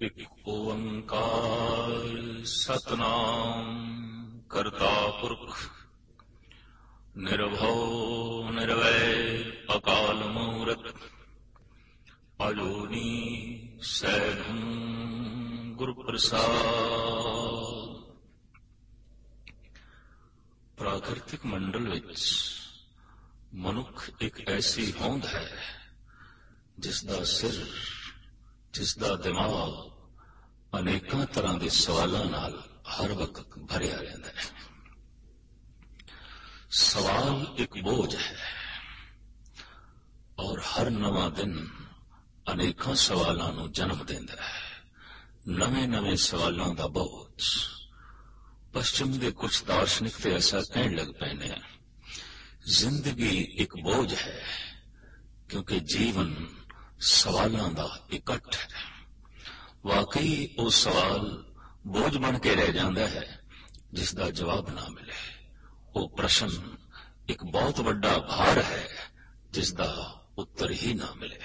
इक ओंकार सतनाम करता पुरख निर्भव निर्वैर अकाल मूरत अजूनी सैभं गुरु प्रसाद। प्राकृतिक मंडल विच मनुख एक ऐसी होंद है जिसदा सिर जिसदा दिमाग अनेकों तरह के सवालों नाल हर वक्त भरिया रहता है। सवाल एक बोझ है और हर नवा दिन अनेकों सवालों को जन्म देता है। नवे नवे सवालों का बोझ। पश्चिम के कुछ दार्शनिक तो ऐसा कहने लग पे हैं, जिंदगी एक बोझ है क्योंकि जीवन सवालों का इकट्ठ है। वाकई वो सवाल बोझ बन के रह जाता है जिसका जवाब ना मिले। वो प्रश्न एक बहुत बड़ा भार है जिसका उत्तर ही ना मिले।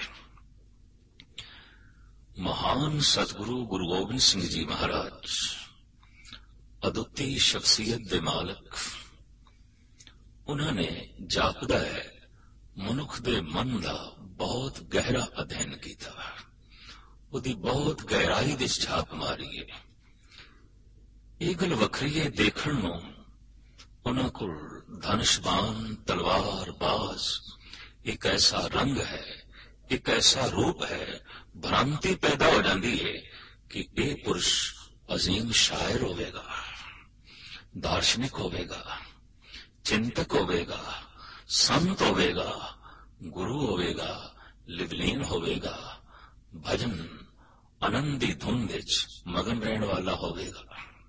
महान सतगुरु गुरु गोबिंद सिंह जी महाराज अद्वितीय शख्सियत दे मालिक, उन्होंने जापदा है मनुख दे मन का बहुत गहरा अध्ययन किया, उसकी बहुत गहराई दे छाप मारी है। ये गल वखरी है देखण नूं उन्हां कोल धनुषबान तलवार बाज एक ऐसा रंग है, एक ऐसा रूप है, भ्रांति पैदा हो जाती है कि यह पुरुष अजीम शायर होवेगा, दार्शनिक होवेगा, चिंतक होवेगा, संत होवेगा, गुरु होवेगा, लिवलीन होवेगा, भजन आनंदी धुन विच मगन रहने वाला होवेगा।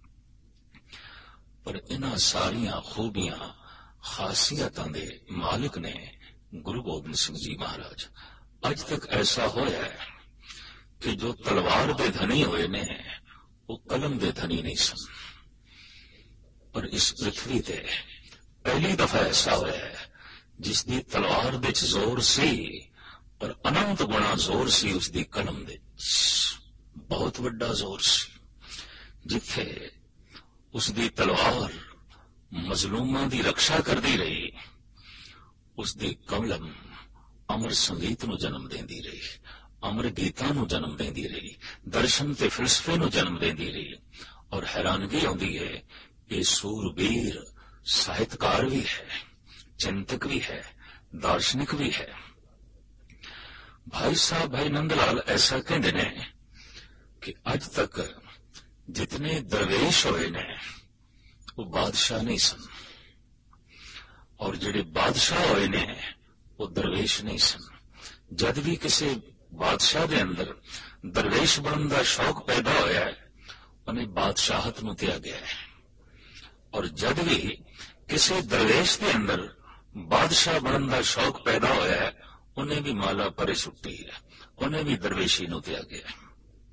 पर इन्हां सारियां खूबियां खासियतां दे मालिक ने गुरु गोबिंद सिंह जी महाराज अज तक ऐसा होया है कि जो तलवार दे धनी होए ने वो कलम दे धनी नहीं सन। पर इस पृथ्वी ते पहली दफा ऐसा होया है जिसकी तलवार दे जोर सी पर अनंत गुणा जोर सी उसकी कलम दे, बहुत बड़ा जोर सी। जिथे उसकी तलवार मजलूमां दी रक्षा करती रही, उसकी कलम अमर संगीत नूं जन्म देंदी रही, अमर गीतां नूं जन्म देंदी रही, दर्शन ते फिलसफे नूं जन्म देंदी रही। और हैरानगी आउंदी है ये सूरबीर साहित्यकार भी है, चिंतक भी है, दार्शनिक भी है। भाई साहब भाई नंदलाल ऐसा कहते ने कि आज तक जितने दरवेश होए ने वो बादशाह नहीं सन, और जिहड़े बादशाह होए ने वो दरवेश नहीं सन। जद भी किसी बादशाह के अंदर दरवेश बनने का शौक पैदा होया है उन्हें बादशाहत नूं त्यागया है, और जद भी किसी दरवेश के अंदर बादशाह बनने का शौक पैदा होया है उन्हें भी माला परे सुट्टी है, उन्हें भी दरवेशी नूं त्यागया है।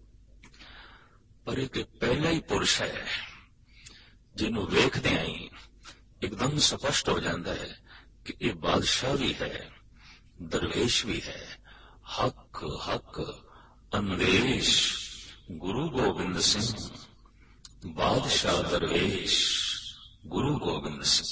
पर एक पहला ही पुरुष है जिन्हों वेखदे ही एकदम स्पष्ट हो जाता है कि ये बादशाह भी है, दरवेश भी है। हक हक अंदेश गुरु गोबिंद सिंह, बादशाह दरवेश गुरु गोबिंद सिंह।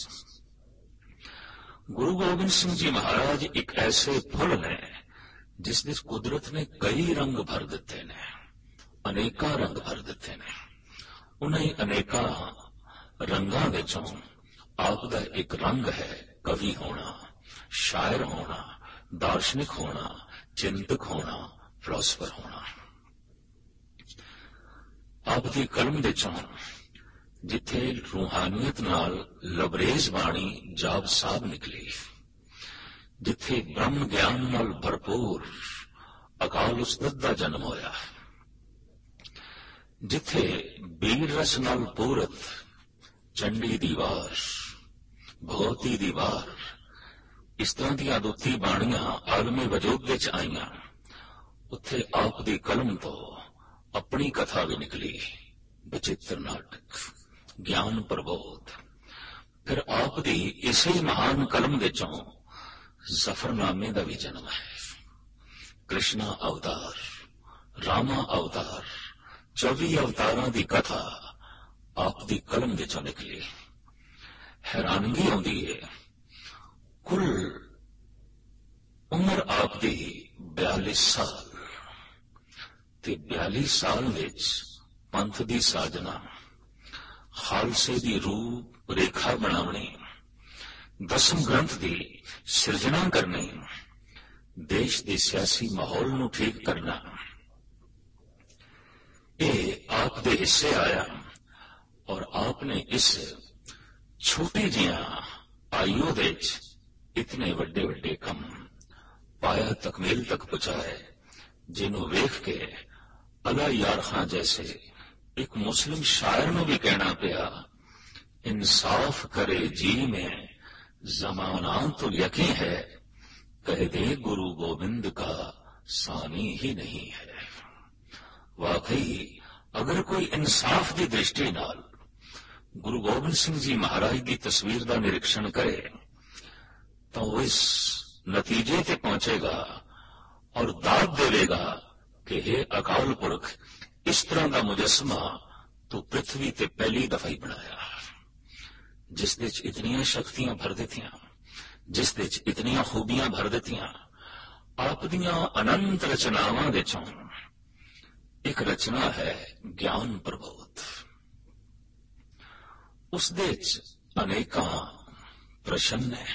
गुरु गोबिंद सिंह जी महाराज एक ऐसे फुल ने जिसने कुदरत ने कई रंग भर दिते ने, अनेका रंग भर दिते ने। उन्हें अनेका रंगां विचों आपदा एक रंग है कवि होना, शायर होना, दार्शनिक होना, चिंतक होना, फिलोसफर होना। आपदी कलम विचों जिथे रूहानियत नाल लबरेज बाणी जाब साहब निकली, जिथे ब्रह्म ज्ञान नाल भरपूर अकाल उस्तत दा जन्म होया, जिथे बीर रस नाल पूरत चंडी दी वार, भगवती दी वार, इस तरह दी अदुत्ती बाणियां आलमे वजूद विच आईयां। उत्थे आप दी कलम तो अपनी कथा भी निकली, विचित्र नाटक, ज्ञान प्रबोध। फिर आप दी इसी महान कलम विचों जफरनामे का भी जन्म है। कृष्णा अवतार, रामा अवतार, 24 ਅਵਤਾਰਾਂ ਦੀ ਕਥਾ ਆਪ ਦੀ ਕਲਮ ਵਿੱਚੋਂ ਨਿਕਲੀ। ਹੈਰਾਨਗੀ ਆਉਂਦੀ ਹੈ, ਕੁੱਲ ਉਮਰ ਆਪ ਦੀ 42 ਸਾਲ ਤੇ 42 ਸਾਲ ਵਿੱਚ ਪੰਥ ਦੀ ਸਾਜਨਾ, ਖਾਲਸੇ ਦੀ ਰੂਪ ਰੇਖਾ ਬਣਾਉਣੀ, ਦਸਮ ਗ੍ਰੰਥ ਦੀ ਸਿਰਜਣਾ ਕਰਨੀ, ਦੇਸ਼ ਦੇ ਸਿਆਸੀ ਮਾਹੌਲ ਨੂੰ ਠੀਕ ਕਰਨਾ, ਇਹ ਆਪ ਦੇ ਹਿੱਸੇ ਆਇਆ। ਔਰ ਆਪ ਨੇ ਇਸ ਛੋਟੀ ਜਿਹਾ ਆਯੂ ਦੇ ਵਿੱਚ ਇਤਨੇ ਵੱਡੇ ਵੱਡੇ ਕੰਮ ਪਾਇਆ, ਤਕਮੀਲ ਤੱਕ ਪਹੁੰਚਾਏ, ਜਿਹਨੂੰ ਵੇਖ ਕੇ ਅਲਾ ਯਾਰ ਖਾਂ ਜੈਸੇ ਇੱਕ ਮੁਸਲਿਮ ਸ਼ਾਇਰ ਨੂੰ ਵੀ ਕਹਿਣਾ ਪਿਆ, इंसाफ करे जी में जमाना तो यकीन है, कह दे गुरु गोविंद का सानी ही नहीं है। वाकई अगर कोई इंसाफ की दृष्टि नाल गुरु गोबिंद सिंह जी महाराज की तस्वीर का निरीक्षण करे तो वो इस नतीजे ते पहुंचेगा और दाद देवेगा कि हे अकाल पुरख, इस तरह का मुजस्मा तो पृथ्वी ते पहली दफा ही बनाया, जिस दे इतनियां शक्तियां भर दित्तियां, जिस दे इतनियां खूबियां भर दित्तियां। आप दियां अनंत रचनावां दे चों एक रचना है ज्ञान प्रबोध। उस दे अनेकां प्रश्न है,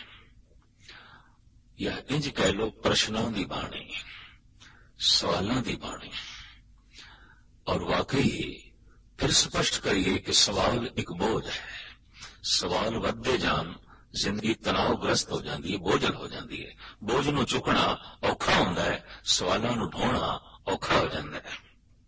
या इंज कह लो प्रश्नों की बाणी, सवालों की बाणी। और वाकई फिर स्पष्ट करिए कि सवाल एक बोझ है। सवाल वधदे जान जिंदगी तनावग्रस्त हो जाती है, बोझल हो जाती है। बोझ नूं चुकना औखा हुंदा है, सवालों नूं ढोना औखा हो जाता है।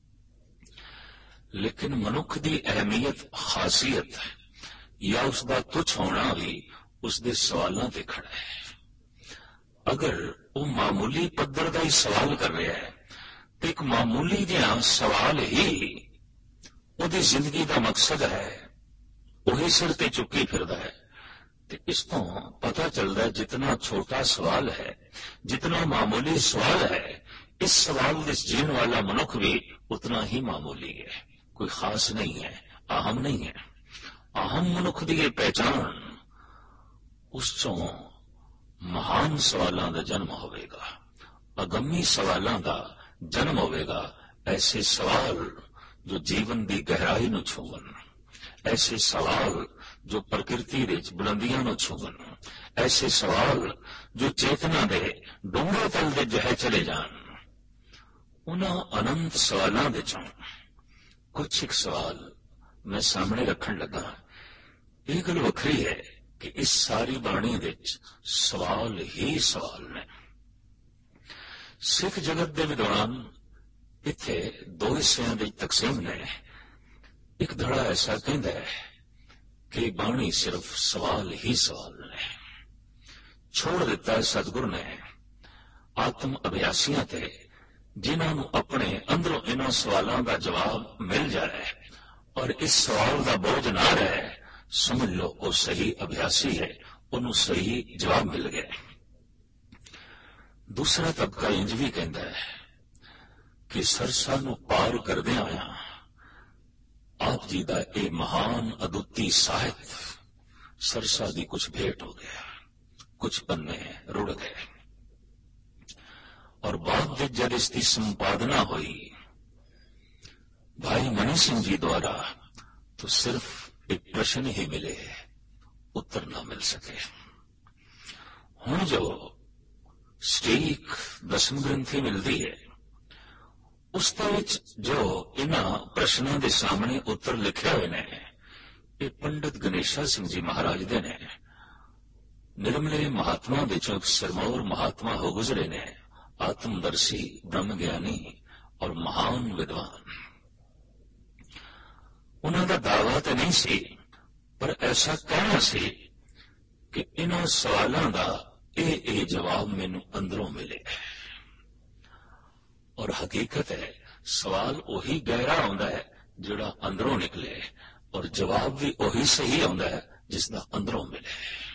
लेकिन मनुख की अहमियत, खासियत या उसका तुच्छ होना भी उसके सवालों ते खड़ा है। अगर वो मामूली पद्धर का ही सवाल कर रहा है तो एक मामूली जिहा सवाल ही उसकी जिंदगी का मकसद है, वही सिर ते चुकी फिरदा है। तो इस तो पता चलता है जितना छोटा सवाल है, जितना मामूली सवाल है, इस सवाल के जीण वाला मनुख भी उतना ही मामूली है, कोई खास नहीं है, अहम नहीं है। अहम मनुख की पहचान उस चों महान सवालों का जन्म होवेगा, अगम्मी सवालों का जन्म होवेगा। ऐसे सवाल जो जीवन की गहराई नूं छूवन, ऐसे सवाल जो प्रकृति दे बुलंदियां नूं छूवन, ऐसे सवाल जो चेतना दे डूंघे तल दे जहे चले जान। उन्हां अनंत सवालों दे चों कुछ एक सवाल मैं सामने रखन लगा। यह गल वखरी है कि इस सारी बाणी विच सवाल ही सवाल ने। सिख जगत दे विद्वान इत्थे दो हिस्सों की तकसीम ने। एक धड़ा ऐसा कहता है कि बाणी सिर्फ सवाल ही सवाल ने। छोड़ दिता है सतगुरु ने आत्म अभ्यासियां ते, जिन्होंने अपने अंदरों इन्हों सवालों का जवाब मिल जाए और इस सवाल का बोझ ना रहे, समझ लो वो सही अभ्यासी है, उन्होंने सही जवाब मिल गया। दूसरा तबका इंज भी कहता है कि सरसा नूं पार करदे आया आप जी का यह महान अदुੱਤੀ ਸਾਹਿਤ सरसा की कुछ भेंट हो गया, कुछ पन्ने रुड़ गए। और बाद में जब इसकी संपादना हुई भाई मनी सिंह जी द्वारा, तो सिर्फ एक प्रश्न ही मिले, उत्तर ना मिल सके। हुण जो स्टीक दसम ग्रंथी मिलती है, उसके जो इन्हां प्रश्नों के सामने उत्तर लिखे हुए ने, ये पंडित गणेशा सिंह जी महाराज दे ने। निर्मले महात्मा विचों सिरमौर महात्मा हो गुजरे ने, आत्मदर्शी, ब्रह्म ज्ञानी और महान विद्वान। उन्होंने दावा तो नहीं सी, पर ऐसा कहना सी कि इन्हां सवालों का ये जवाब मैनू अंदरों मिले। और हकीकत है सवाल उही गहरा आउंदा है जिहड़ा अंदरों निकले, और जवाब भी उही सही आउंदा है जिसका अंदरों मिले।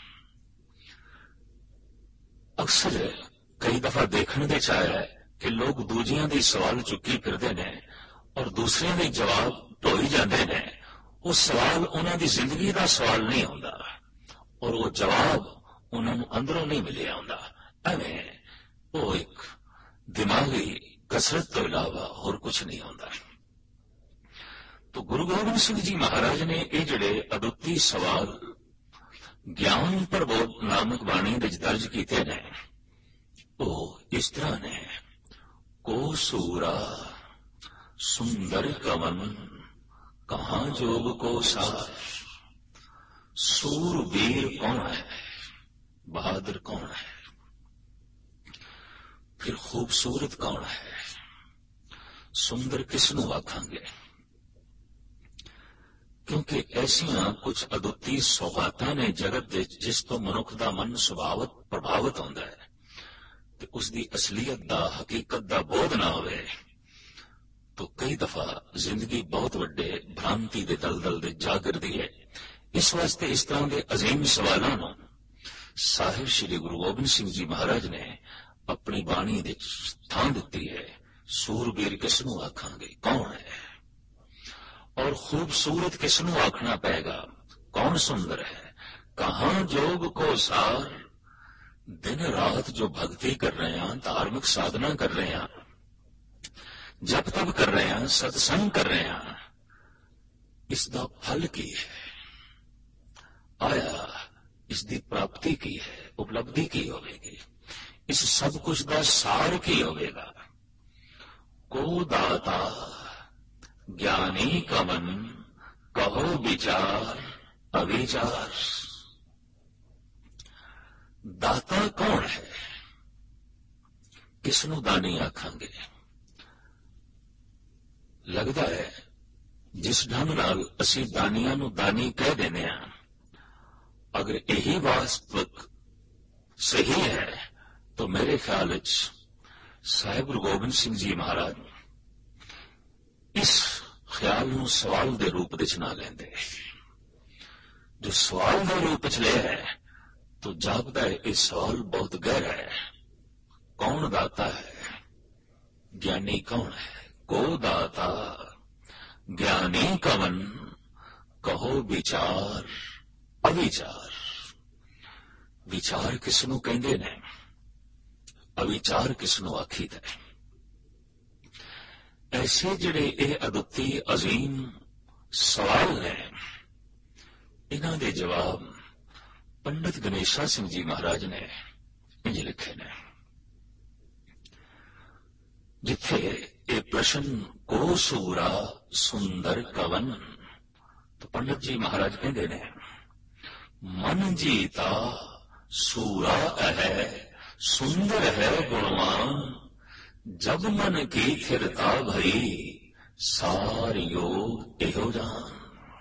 अक्सर कई दफा देखने दे आया है कि लोग दूजियां दी सवाल चुकी फिरदे ने ਔਰ ਦੂਸਰਿਆਂ ਦੇ ਜਵਾਬ ਢੋਈ ਜਾਂਦੇ ਨੇ। ਉਹ ਸਵਾਲ ਉਹਨਾਂ ਦੀ ਜ਼ਿੰਦਗੀ ਦਾ ਸਵਾਲ ਨਹੀਂ ਹੁੰਦਾ ਔਰ ਉਹ ਜਵਾਬ ਉਹਨਾਂ ਨੂੰ ਅੰਦਰੋਂ ਨਹੀਂ ਮਿਲਿਆ ਹੁੰਦਾ। ਐਵੇਂ ਉਹ ਇੱਕ ਦਿਮਾਗੀ ਕਸਰਤ ਤੋਂ ਇਲਾਵਾ ਹੋਰ ਕੁਝ ਨਹੀਂ ਹੁੰਦਾ। तो गुरु गोबिंद सिंह जी महाराज ने ये जड़े अदुੱਤੀ सवाल ज्ञान प्रबोध नामक बाणी विच दर्ज कीते ने ਉਹ इस तरह ने को सूरा सुंदर कवन कहाँ जोग को सार। सूरवीर कौन है, बहादुर कौन है, फिर खूबसूरत कौन है, सुंदर किसनू आखांगे। क्योंकि ऐसियां कुछ अदुੱਤੀ सौगातां ने जगत दे जिस तो मनुख दा मन सुभावत प्रभावित होंदा है ते उसदी असलियत दा हकीकत दा बोध ना होवे तो कई दफा जिंदगी बहुत वड्डे भ्रांति दे दलदल दे जा गिरदी है। इस वास्ते इस तरह के अजीम सवालों नूं साहिब श्री गुरु गोबिंद सिंह जी महाराज ने अपनी बाणी दे थां दित्ती है। सूरबीर किसनू आखांगे, कौन है, और खूबसूरत किसनू आखना पेगा, कौन सुंदर है। कहां जोग को सार, दिन रात जो भक्ति कर रहे हैं, धार्मिक साधना कर रहे हैं, जप तप कर रहे हैं, सत्संग कर रहे हैं, इसका फल की है, आया इसकी प्राप्ति की है, उपलब्धि की होगी, इस सब कुछ का सार की होगा। को दाता ज्ञानी कवन कहो विचार अविचार। दाता कौन है, किसनू दानी आखांगे। लगता है जिस ढंग नाल असी दानियां नू दानी कह देने हैं, अगर यही वास्तविक सही है तो मेरे ख्याल विच साहिब गुरु गोबिंद सिंह जी महाराज इस ख्याल नूं सवाल दे रूप विच ना लेंदे। जो सवाल दे रूप विच लिया है तो जापदा है यह सवाल बहुत गहरा है। कौन दाता है, ज्ञानी कौन है। को दाता ज्ञानी कवन कहो विचार अविचार। विचार किसनू कहंदे ने, अविचार किसनू आखीदा है। ऐसे जड़े ये अदुੱਤੀ अजीम सवाल ने, इन्हां दे जवाब पंडित गणेशा सिंह जी महाराज ने इंज लिखे ने। जिथे ये प्रश्न को सूरा सुंदर कवन, तो पंडित जी महाराज कहते ने मन जीता सूरा है सुंदर है गुणवान, जब मन की थिरता भई सारियो एहो जान।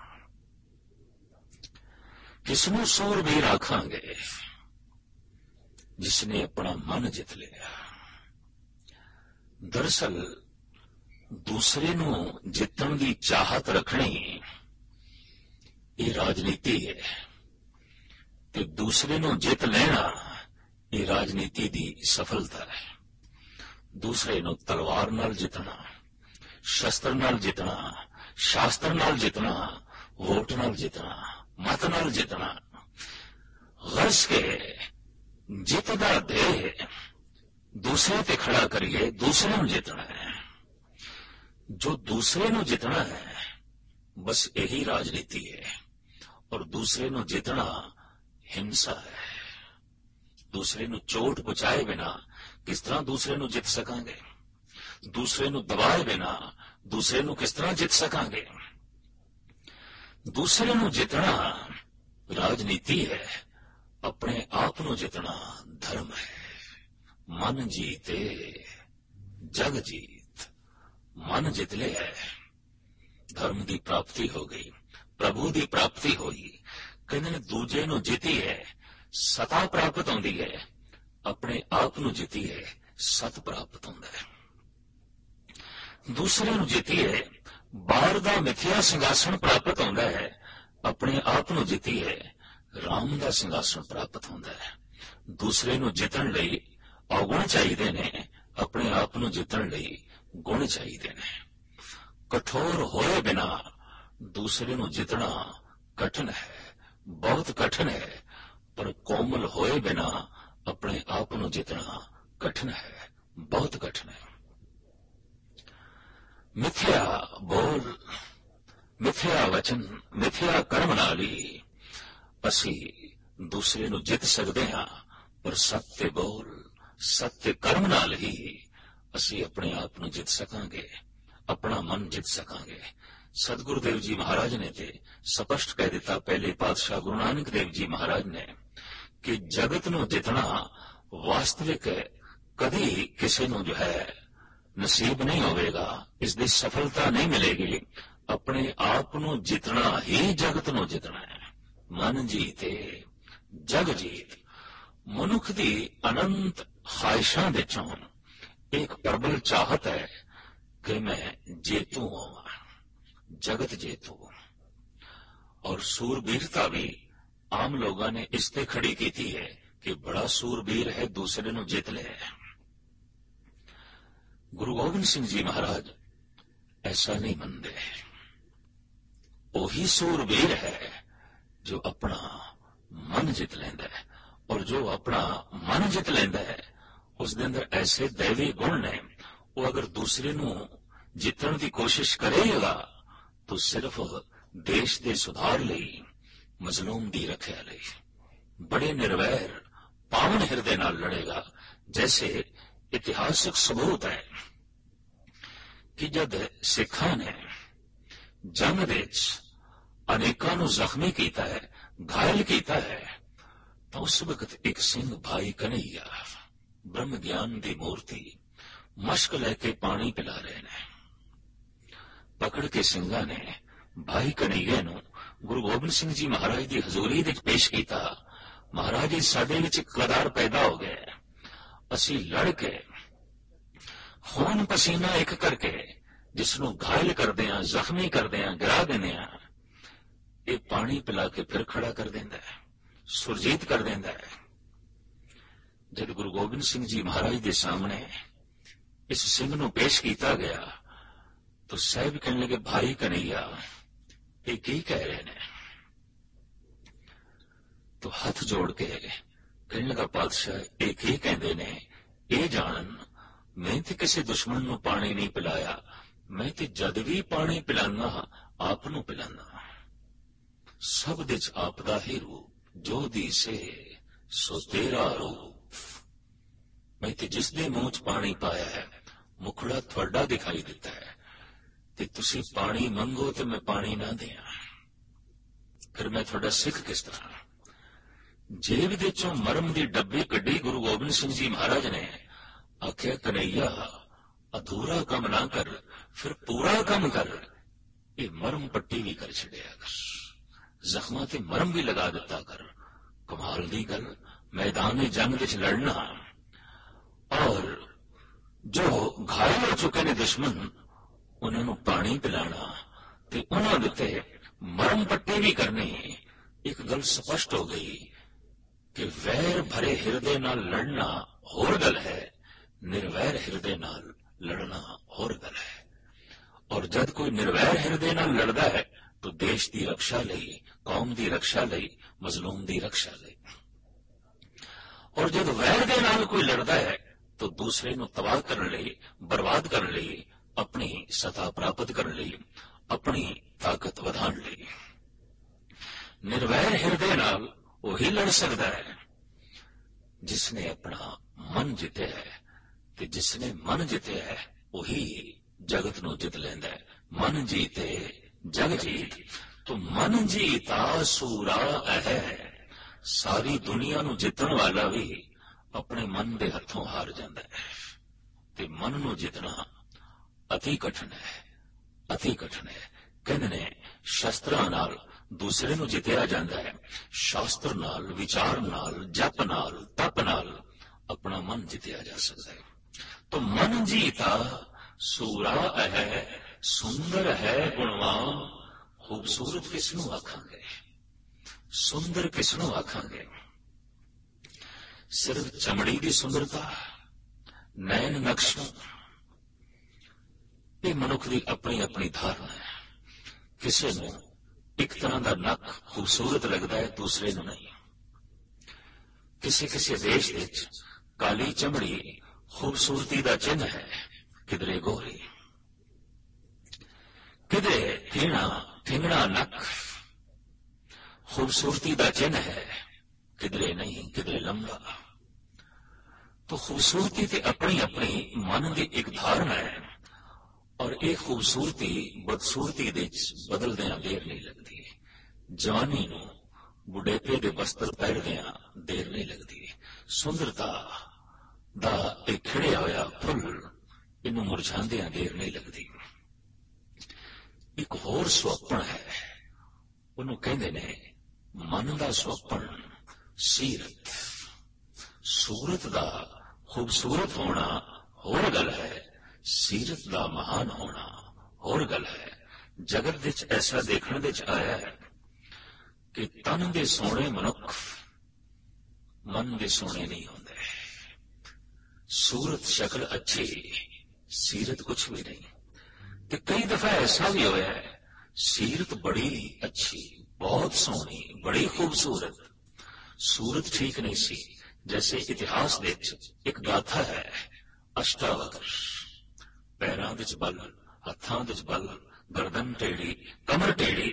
किसनू सूरबीर आखांगे, जिसने अपना मन जित लिया। दरअसल दूसरे नू जितन की चाहत रखनी ये राजनीति है, ते दूसरे नू जित लेना ये राजनीति की सफलता है। दूसरे नू तलवार नाल जितना, शस्त्र नाल जितना, शास्त्र नाल जितना, वोट नाल जितना, मत नाल जितना, गरज के जित दा दे दूसरे पे खड़ा करिए, दूसरे नू जितना है। जो दूसरे नू जितना है बस यही राजनीति है, और दूसरे नू जितना हिंसा है। दूसरे नू चोट पहुंचाए बिना किस तरह दूसरे नू जित सकांगे, दूसरे नू दबाए बिना दूसरे नू किस तरह जित सकांगे। दूसरे नू जितना राजनीति है, अपने आप नू जितना धर्म है। मन जीते जग जीत, मन जित ले है, धर्म की प्राप्ति हो गई, प्रभु की प्राप्ति होई। कहते दूजे नू जिती है सता प्राप्त होती है, अपने आप नू जिती है सत प्राप्त होता है। दूसरे नू जिती है बाहर दा मिथ्या सिंघासन प्राप्त होता है, अपने आप नू जिती है राम दा सिंघासन प्राप्त होता है। दूसरे नू जितन लई अवगुण चाहिए ने, अपने आप नू जितन लई गुण चाहिए ने। कठोर होए बिना दूसरे ਨੂੰ ਜਿੱਤਣਾ कठिन है, बहुत कठिन है। पर कोमल होए बिना अपने आप ਨੂੰ ਜਿੱਤਣਾ कठिन है, बहुत कठिन है। मिथ्या बोल, मिथ्या वचन, मिथ्या कर्म ਨਾਲ ਹੀ ਅਸੀਂ ਦੂਸਰੇ ਨੂੰ ਜਿੱਤ ਸਕਦੇ ਹਾਂ, ਪਰ ਸੱਚ ਬੋਲ, ਸੱਚ ਕਰਮ ਨਾਲ ਹੀ ਅਸੀਂ ਆਪਣੇ ਆਪ ਨੂੰ ਜਿੱਤ ਸਕਾਂਗੇ, ਆਪਣਾ ਮਨ ਜਿੱਤ ਸਕਾਂਗੇ। ਸਤਿਗੁਰੂ ਦੇਵ ਜੀ ਮਹਾਰਾਜ ਨੇ ਤੇ ਸਪਸ਼ਟ ਕਹਿ ਦਿੱਤਾ, ਪਹਿਲੇ ਪਾਤਸ਼ਾਹ ਗੁਰੂ ਨਾਨਕ ਦੇਵ ਜੀ ਮਹਾਰਾਜ ਨੇ, ਕਿ ਜਗਤ ਨੂੰ ਜਿੱਤਣਾ ਵਾਸਤਵਿਕ ਕਦੀ ਕਿਸੇ ਨੂੰ ਜੋ ਹੈ ਨਸੀਬ ਨਹੀਂ ਹੋਵੇਗਾ, ਇਸ ਦੀ ਸਫਲਤਾ ਨਹੀਂ ਮਿਲੇਗੀ। ਆਪਣੇ ਆਪ ਨੂੰ ਜਿੱਤਣਾ ਹੀ ਜਗਤ ਨੂੰ ਜਿੱਤਣਾ ਹੈ। ਮਨ ਜੀਤੇ ਜਗ ਜੀਤ। ਮਨੁੱਖ ਦੀ ਅਨੰਤ ਖਾਹਿਸ਼ਾਂ ਵਿੱਚੋਂ ਇੱਕ ਪ੍ਰਬਲ ਚਾਹਤ ਹੈ ਕਿ ਮੈਂ ਜੇਤੂ ਹੋਵਾਂ, ਜਗਤ ਜੇਤੂ। ਔਰ ਸੂਰਬੀਰਤਾ ਵੀ ਆਮ ਲੋਕਾਂ ਨੇ ਇਸ ਤੇ ਖੜੀ ਕੀਤੀ ਹੈ ਕਿ ਬੜਾ ਸੂਰਬੀਰ ਹੈ, ਦੂਸਰੇ ਨੂੰ ਜਿੱਤ ਲਿਆ। ਗੁਰੂ ਗੋਬਿੰਦ ਸਿੰਘ ਜੀ ਮਹਾਰਾਜ ਐਸਾ ਨਹੀਂ ਮੰਨਦੇ। ਉਹੀ ਸੂਰਬੀਰ ਹੈ ਜੋ ਆਪਣਾ ਮਨ ਜਿੱਤ ਲੈਂਦਾ ਹੈ, ਔਰ ਜੋ ਆਪਣਾ ਮਨ ਜਿੱਤ ਲੈਂਦਾ ਹੈ ਉਸ ਦੇ ਅੰਦਰ ਐਸੇ ਦੈਵੀ ਗੁਣ ਨੇ, ਉਹ ਅਗਰ ਦੂਸਰੇ ਨੂੰ ਜਿੱਤਣ ਦੀ ਕੋਸ਼ਿਸ਼ ਕਰੇਗਾ ਤਾਂ ਸਿਰਫ ਦੇਸ਼ ਦੇ ਸੁਧਾਰ ਲਈ, ਮਜ਼ਲੂਮ ਦੀ ਰੱਖਿਆ ਲਈ ਬੜੇ ਨਿਰਵੈਰ ਪਾਵਨ ਹਿਰਦੇ ਨਾਲ ਲੜੇਗਾ। ਜੈਸੇ ਇਤਿਹਾਸਕ ਸਬੂਤ ਹੈ ਕਿ ਜਦ ਸਿੱਖਾਂ ਨੇ ਜੰਗ ਵਿੱਚ ਅਨੇਕਾਂ ਨੂੰ ਜ਼ਖਮੀ ਕੀਤਾ ਹੈ, ਘਾਇਲ ਕੀਤਾ ਹੈ, ਤਾਂ ਉਸ ਵਕਤ ਇੱਕ ਸਿੰਘ ਭਾਈ ਕਨਈਆ, ਬ੍ਰਹਮ ਗਿਆਨ ਦੀ ਮੂਰਤੀ, ਮਸ਼ਕ ਲੈ ਕੇ ਪਾਣੀ ਪਿਲਾ ਰਹੇ ਨੇ। ਪਕੜ ਕੇ ਸਿੰਘਾਂ ਨੇ ਭਾਈ ਕਨਈਏ ਨੂੰ ਗੁਰੂ ਗੋਬਿੰਦ ਸਿੰਘ ਜੀ ਮਹਾਰਾਜ ਦੀ ਹਜ਼ੂਰੀ ਵਿੱਚ ਪੇਸ਼ ਕੀਤਾ। ਮਹਾਰਾਜ ਜੀ, ਸਾਡੇ ਵਿੱਚ ਇੱਕ ਕਦਾਰ ਪੈਦਾ ਹੋ ਗਿਆ, ਅਸੀਂ ਲੜ ਕੇ ਖੂਨ ਪਸੀਨਾ ਇੱਕ ਕਰਕੇ ਜਿਸ ਨੂੰ ਘਾਇਲ ਕਰਦੇ ਹਾਂ, ਜ਼ਖਮੀ ਕਰਦੇ ਹਾਂ, ਗਿਰਾ ਦਿੰਦੇ ਹਾਂ, ਇਹ ਪਾਣੀ ਪਿਲਾ ਕੇ ਫਿਰ ਖੜਾ ਕਰ ਦਿੰਦਾ ਹੈ, ਸੁਰਜੀਤ ਕਰ ਦਿੰਦਾ ਹੈ। ਜਦ ਗੁਰੂ ਗੋਬਿੰਦ ਸਿੰਘ ਜੀ ਮਹਾਰਾਜ ਦੇ ਸਾਹਮਣੇ ਇਸ ਸਿੰਘ ਨੂੰ ਪੇਸ਼ ਕੀਤਾ ਗਿਆ ਤਾਂ ਸਾਹਿਬ ਕਹਿਣ ਲੱਗੇ, ਭਾਈ ਕਨਈਆ, ਇਹ ਕੀ ਕਹਿ ਰਹੇ ਨੇ? ਤਾਂ ਹੱਥ ਜੋੜ ਕੇ ਕਹਿਣ ਲੱਗਾ, ਪਾਤਸ਼ਾਹ, ਇਹ ਕੀ ਕਹਿੰਦੇ ਨੇ? ਇਹ ਜਾਣਨ, ਮੈਂ ਤੇ ਕਿਸੇ ਦੁਸ਼ਮਣ ਨੂੰ ਪਾਣੀ ਨਹੀਂ ਪਿਲਾਇਆ, ਮੈਂ ਤੇ ਜਦ ਵੀ ਪਾਣੀ ਪਿਲਾਨਾ ਆਪ ਨੂੰ ਪਿਲਾਨਾ। ਸਭ ਦੇ ਚ ਆਪ ਦਾ ਹੀ ਰੂਪ, ਜੋ ਦੀਸੇ ਸੋ ਤੇਰਾ ਰੂਪ। ਮੈਂ ਤੇ ਜਿਸ ਦੇ ਮੂੰਹ ਚ ਪਾਣੀ ਪਾਇਆ ਹੈ, ਮੁਖੜਾ ਤੁਹਾਡਾ ਦਿਖਾਈ ਦਿੱਤਾ ਹੈ, ਤੇ ਤੁਸੀਂ ਪਾਣੀ ਮੰਗੋ ਤੇ ਮੈਂ ਪਾਣੀ ਨਾ ਦਿਆਂ, ਫਿਰ ਮੈਂ ਤੁਹਾਡਾ ਸਿੱਖ ਕਿਸ ਤਰ੍ਹਾਂ? ਜੇਬ ਦੇ ਚੋਂ ਮਰਮ ਦੀ ਡੱਬੀ ਕੱਢੀ ਗੁਰੂ ਗੋਬਿੰਦ ਸਿੰਘ ਜੀ ਮਹਾਰਾਜ ਨੇ, ਆਖਿਆ, ਕਨਈਆ, ਅਧੂਰਾ ਕੰਮ ਨਾ ਕਰ, ਫਿਰ ਪੂਰਾ ਕੰਮ ਕਰ। ਇਹ ਮਰਮ ਪੱਟੀ ਵੀ ਕਰ ਛੱਡਿਆ ਕਰ, ਜ਼ਖਮਾਂ ਤੇ ਮਰਮ ਵੀ ਲਗਾ ਦਿੱਤਾ ਕਰ। ਕਮਾਲ ਦੀ ਗੱਲ, ਮੈਦਾਨ ਜੰਗ ਵਿੱਚ ਲੜਨਾ, ਔਰ ਜੋ ਘਾਇਲ ਹੋ ਚੁੱਕੇ ਨੇ ਦੁਸ਼ਮਣ, ਉਹਨਾਂ ਨੂੰ ਪਾਣੀ ਪਿਲਾਣਾ ਤੇ ਉਹਨਾਂ ਦੇ ਉੱਤੇ ਮਰਮ ਪੱਟੀ ਵੀ ਕਰਨੀ। ਇੱਕ ਗੱਲ ਸਪਸ਼ਟ ਹੋ ਗਈ ਕਿ ਵੈਰ ਭਰੇ ਹਿਰਦੇ ਨਾਲ ਲੜਨਾ ਹੋਰ ਗੱਲ ਹੈ, ਨਿਰਵੈਰ ਹਿਰਦੇ ਨਾਲ ਲੜਨਾ ਹੋਰ ਗੱਲ ਹੈ। ਔਰ ਜਦ ਕੋਈ ਨਿਰਵੈਰ ਹਿਰਦੇ ਨਾਲ ਲੜਦਾ ਹੈ ਤਾਂ ਦੇਸ਼ ਦੀ ਰੱਖਿਆ ਲਈ, ਕੌਮ ਦੀ ਰੱਖਿਆ ਲਈ, ਮਜ਼ਲੂਮ ਦੀ ਰੱਖਿਆ ਲਈ। ਔਰ ਜਦ ਵੈਰ ਦੇ ਨਾਲ ਕੋਈ ਲੜਦਾ ਹੈ ਤਾਂ ਦੂਸਰੇ ਨੂੰ ਤਬਾਹ ਕਰਨ ਲਈ, ਬਰਬਾਦ ਕਰਨ ਲਈ, ਆਪਣੀ ਸਤਾ ਪ੍ਰਾਪਤ ਕਰਨ ਲਈ, ਆਪਣੀ ਤਾਕਤ ਵਧਾਉਣ ਲਈ। ਨਿਰਵੈਰ ਹਿਰਦੇ ਨਾਲ ਉਹੀ ਲੜ ਸਕਦਾ ਹੈ ਜਿਸ ਨੇ ਆਪਣਾ ਮਨ ਜਿੱਤਿਆ ਹੈ, ਤੇ ਜਿਸ ਨੇ ਮਨ ਜਿੱਤਿਆ ਹੈ ਉਹੀ ਜਗਤ ਨੂੰ ਜਿੱਤ ਲੈਂਦਾ ਹੈ। ਮਨ ਜੀਤੇ ਜਗ ਜੀਤ। ਤੋ ਮਨ ਜੀਤਾ ਸੂਰਾ ਹੈ। ਸਾਰੀ ਦੁਨੀਆ ਨੂੰ ਜਿੱਤਣ ਵਾਲਾ ਵੀ ਆਪਣੇ ਮਨ ਦੇ ਹੱਥੋਂ ਹਾਰ ਜਾਂਦਾ ਹੈ, ਤੇ ਮਨ ਨੂੰ ਜਿੱਤਣਾ ਅਤੀ ਕਠਿਨ ਹੈ, ਅਤੀ ਕਠਿਨ ਹੈ। ਕਹਿੰਦੇ ਨੇ ਸ਼ਸਤਰਾਂ ਨਾਲ ਦੂਸਰੇ ਨੂੰ ਜਿੱਤਿਆ ਜਾਂਦਾ ਹੈ, ਸ਼ਾਸਤਰ ਨਾਲ, ਵਿਚਾਰ ਨਾਲ, ਜਪ ਨਾਲ, ਤਪ ਨਾਲ ਆਪਣਾ ਮਨ ਜਿੱਤਿਆ ਜਾ ਸਕਦਾ ਹੈ। तो मन जीता सूरा है, सुंदर है गुणवान। खूबसूरत किसनू आखांगे, सुंदर किसनू आखांगे? सिर्फ चमड़ी की सुंदरता, नैन नक्शों, ये मनुख की अपनी अपनी धारणा है। किसी को एक तरह का नक खूबसूरत लगता है, दूसरे को नहीं। किसी किसी देश विच काली चमड़ी खूबसूरती का चिन्ह है, किधरे गोरी, किधरे ठिंगड़ा नक खूबसूरती का चिन्ह है, किधरे नहीं, किधरे लंबा। तो खूबसूरती ते अपनी अपनी मन की एक धारणा है, और एक खूबसूरती बदसूरती दे बदलदिया देर नहीं लगती। जवानी नूं बुढ़ेपे दे वस्त्र पहनदिया देर नहीं लगती। सुंदरता दा एक खिड़िया होया फुल इनू मुरझांदिया देर नहीं लगती। एक होर सुपन है, उन्होंने कहते ने मन का सुपन सीरत। सूरत का खूबसूरत होना होर गल है, सीरत का महान होना होर गल है। जगत विच ऐसा देखने विच आया है कि तन दे सोने मनुख मन दे सोने नहीं होंदे। सूरत शक्ल अच्छी, सीरत कुछ भी नहीं। तो कई दफा ऐसा भी होया है, सीरत बड़ी अच्छी, बहुत सोहनी, बड़ी खूबसूरत, सूरत ठीक नहीं सी। जैसे इतिहास विच एक गाथा है, अष्टावक्र, पैरां विच बल, हत्थां विच बल, गर्दन टेढ़ी, कमर टेढ़ी,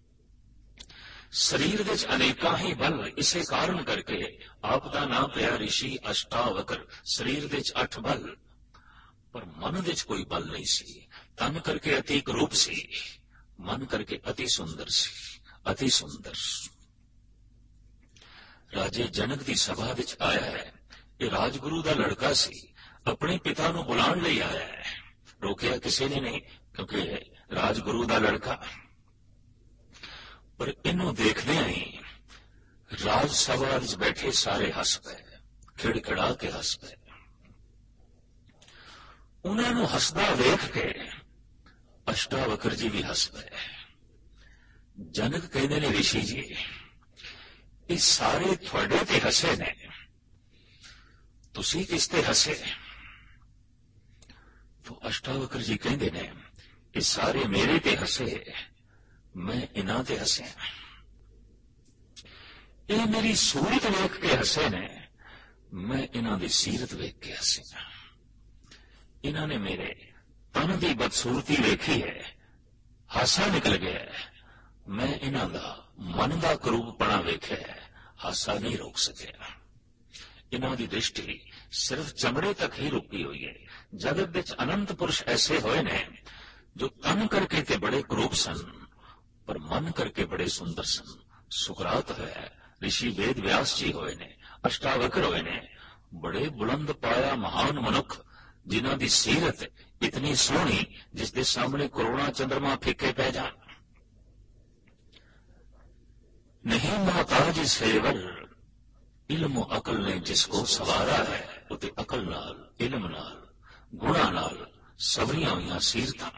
शरीर विच अनेका ही बल। इसे कारण करके आप दा नाम पिया ऋषि अष्टावक्र। शरीर विच 8 बल, पर मन विच कोई बल नहीं सी। तन करके अति रूप सी, मन करके अति सुंदर सी, अति सुंदर। राजे जनक की सभा विच आया है, ये राजगुरु का लड़का सी, अपने पिता नूं बुलाण लई आया है। रोकिया किसी ने नहीं, क्योंकि राजगुरु का लड़का। पर इनू देखदे ही राज सभा विच बैठे सारे हस पे, खिड़खिड़ा के हस पे। उन्होंने हसदा वेख के अष्टावक्र जी भी हस पे। जनक कहते ने, ऋषि जी ये सारे थोड़े ते हसे ने, तुसी किस ते हसे? तो अष्टावक्र जी कहते ने, ये सारे मेरे ते हसे, मैं इन्हां ते हसे। ये मेरी सूरत वेख के हसे ने, मैं इन्हां दी सीरत वेख के हसे। इन्हां ने मेरे तन की बदसूरती वेखी है, हासा निकल गया है। मैं इन्हां दा मन का करूपपना वेख्या है, हासा नहीं रोक सकिया। इन्हां दी दृष्टि सिर्फ चमड़े तक ही रुकी हुई है। जगत विच अनंत पुरुष ऐसे होए ने जो तन करके ते बड़े क्रूप सन, पर मन करके बड़े सुंदर सन। सुकरात है, ऋषि वेद व्यास जी होए ने, अष्टावक्र होए ने, बड़े बुलंद पाया महान मनुख, जिन्हां दी सीरत इतनी सोहनी जिसके सामने करोड़ां चंद्रमा फीके पै जान। नहीं मोहताज सेवर, इल्म अकल ने जिसको सवारा है, उते अकल नाल, इल्म नाल, गुणा नाल सवरियां हुई सीरतां,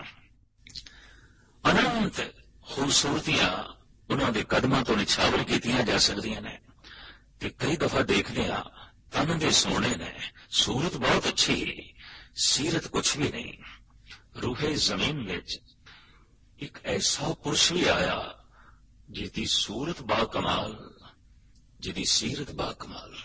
अनंत खूबसूरतियां उन्होंने कदमां तो निछावर कीतियां जा सकदियां ने। ते कई दफा देखते हैं तन दे सोने ने, सूरत बहुत अच्छी, सीरत कुछ भी नहीं। रूहे जमीन विच एक ऐसा पुरुष भी आया जिसकी सूरत बाकमाल, जिसकी सीरत बाकमाल।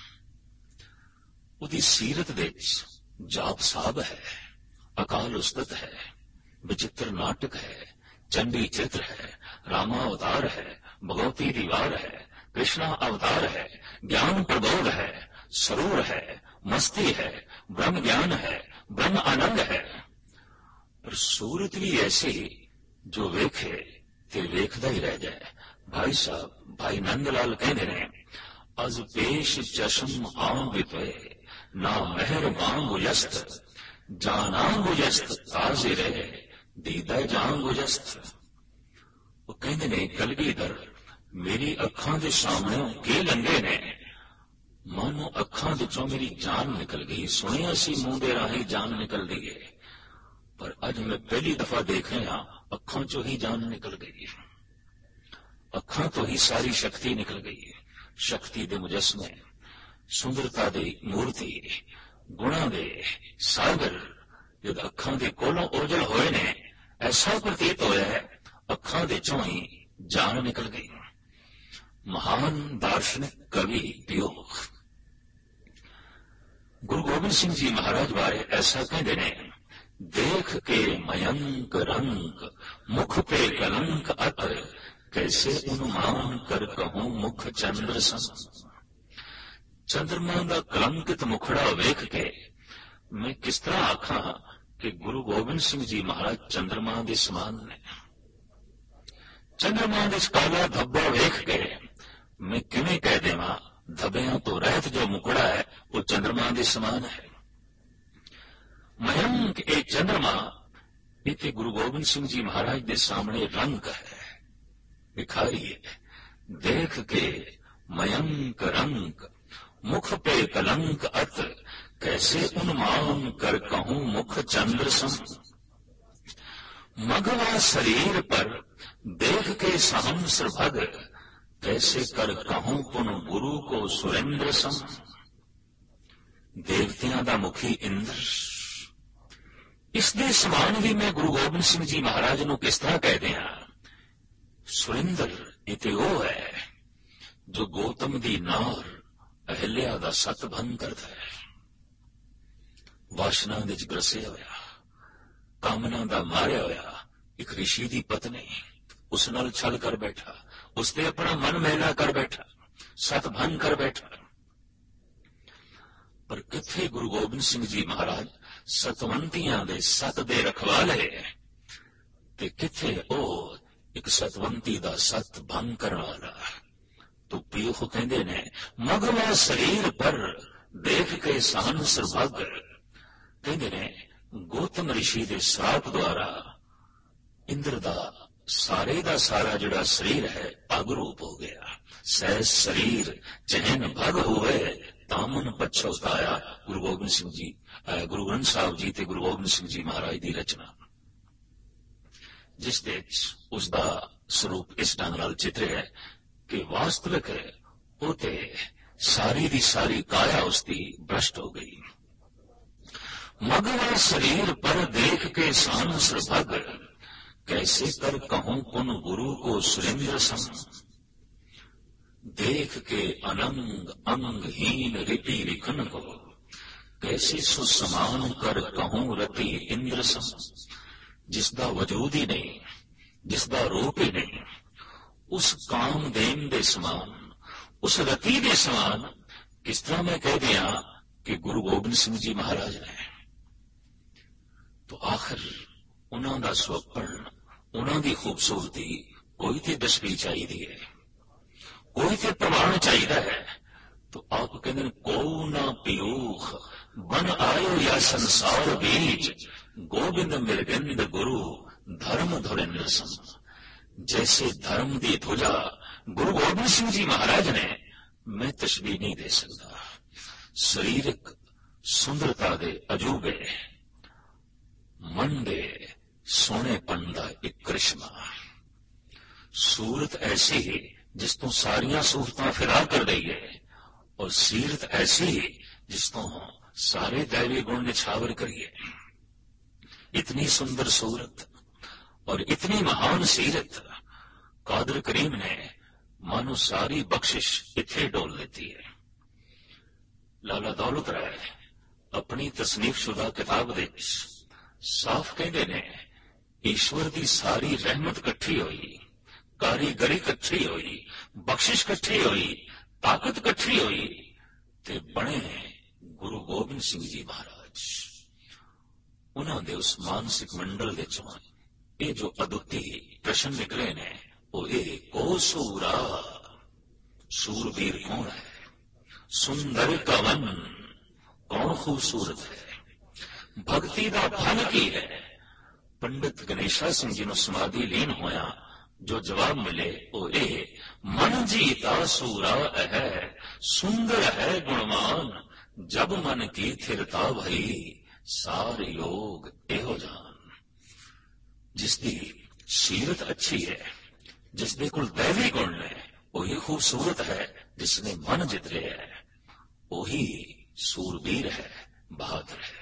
उदी सीरत विच जाप साहब है, अकाल उस्तत है, विचित्र नाटक है, चंडी चित्र है, रामा अवतार है, भगवती दीवार है, कृष्णा अवतार है, ज्ञान प्रबोध है, सरूर है, मस्ती है, ब्रह्म ज्ञान है, ब्रह्म आनंद है। पर सूरत भी ऐसी जो वेखे ते वेखदा ही रह जाए। भाई साहब, भाई नंदलाल कहते ने, अज पेश चश्म आम बितवे, ना मेहर मांग यस्त, जानांग यस्त ताजे रहे, दीदा जांग यस्त। वो कहते ने, कलगीधर मेरी अखां दे सामने के लंघे ने, मानो अखां विचों मेरी जान निकल गई। सुनिया सी मुंह दे राही जान निकल गई है, पर अज मैं पहली दफा देख रहा, अखां चो ही जान निकल गई है, अखां तो ही सारी शक्ति निकल गई है। शक्ति दे मुजस्मे, सुंदरता दे मूर्ति, गुणा दे सागर, जब अखां दे कोलों ओझल होए ने ऐसा प्रतीत होया है अखां दे चों ही जान निकल गई। महान दार्शनिक कवि वियोग गुरु गोबिंद सिंह जी महाराज बारे ऐसा कहते ने, देख के मयंक रंग मुख पे कलंक अत कैसे उन्मान कर कहूं मुख चंद्र सम। चंद्रमा का कलंकित मुखड़ा वेख के मैं किस तरह आखा कि गुरु गोबिंद सिंह जी महाराज चंद्रमा के समान ने। चंद्रमा के काला धब्बा वेख के मैं किवें कह देवां धब्बियां तो रहत जो मुखड़ा है वो चंद्रमा के समान है। मयंक ए चंद्रमा इतने गुरु गोबिंद सिंह जी महाराज के सामने रंग है, भिखारी है। देख के मयंक रंग मुख पे कलंक अत कैसे उन्मान कर कहूं मुख चंद्र सम। मघवा शरीर पर देख के सहंस भग कैसे कर कहूं पुन गुरु को सुरेंद्र सम। देवतियां दा मुखी इंद्र, इस दे समान भी मैं गुरु गोबिंद सिंह जी महाराज नूं किस तरह कह दिया। सुरेंद्र इते वो है जो गौतम दी नार अहिल्या दा सत भंग करता है। वासना दे च ग्रसे होया, कामना दा मारिया होया एक ऋषि दी पत्नी उस नाल छल कर बैठा, उसने अपना मन मैला कर बैठा, सत भंग कर बैठा। पर किथे गुरु गोबिंद सिंह जी महाराज सतवंतियां दे सत दे रखवाले ते किथे ओ एक सतवंती दा सत भंग करने वाला। तो पीख कहते ने मघवा शरीर पर देख के सहंस भग, कहते ने गौतम ऋषि दे श्राप द्वारा इंद्र दा सारा जिहड़ा शरीर है अग रूप हो गया। सहज शरीर चहन भग हुए तामन पछताया। गुरु गोबिंद सिंह जी गुरु ग्रंथ साहब जी ते गुरु गोबिंद सिंह जी महाराज की रचना, जिस दे उसका स्वरूप इस ढंग नाल चित्र है कि वास्तविक होते सारी दी सारी काया उसकी भ्रष्ट हो गई। मघवा शरीर पर देख के सहंस भग कैसे कर कहूं पुन गुरु को सुरेंद्र सम। देख के अनंग अंगहीन रिपि रिखन को कैसे सुसमान कर कहूं रति इंद्र सम। जिसदा वजूद ही नहीं, जिसदा रूप ही नहीं, उस कामदेन दे समान, उस रति दे समान किस तरह मैं कह दिया कि गुरु गोबिंद सिंह जी महाराज ने। तो आखिर उन्हों का स्वप्न, उन्हों की खूबसूरती कोई तो दसवी चाहिए है, कोई तो प्रमाण चाहिए है। तो आप कहते को ना पीयूख बन आयो या संसार बीज, गोविंद मृगंद गुरु धर्म धुरेंद्र सम। जैसे धर्म की ध्वजा गुरु गोबिंद सिंह जी महाराज ने मैं तस्वीर नहीं दे सकता। शरीरक सुंदरता दे अजूबे, मन दे सोहनेपन दा एक करिश्मा, सूरत ऐसी ही जिस तो सारियां सूरतां फिरा कर रही है, और सीरत ऐसी ही जिस तो सारे दैवी गुण निछावर करिए। इतनी सुंदर सूरत और इतनी महान सीरत कादर करीम ने मानो सारी बख्शिश इथे डोल लेती है। लाला दौलत राय अपनी तसनीफ शुदा किताब दे साफ कहते ने ईश्वर की सारी रहमत कट्ठी हुई, कारीगरी कट्ठी हुई, बख्शिश कट्ठी हुई, ताकत कट्ठी हुई ते बने गुरु गोबिंद सिंह जी महाराज। उन्होंने उस मानसिक मंडल दे चों ये जो अद्विती प्रश्न निकले ने वो ये को सूरा, सूरवीर कौन है, सुंदर कवन कौन खूबसूरत है, भक्ति का फल की है। पंडित गणेशा सिंह जी समाधि लीन होया जो जवाब मिले वो ये मन जीता सूरा है, सुंदर है गुणवान, जब मन की थिरता भई सारे योग एहो जान। जिसकी सीरत अच्छी है, जिसके कुल दैवी गुण ने वही खूबसूरत है, जिसने मन जित लिया है वही सूरवीर है, बहादुर है।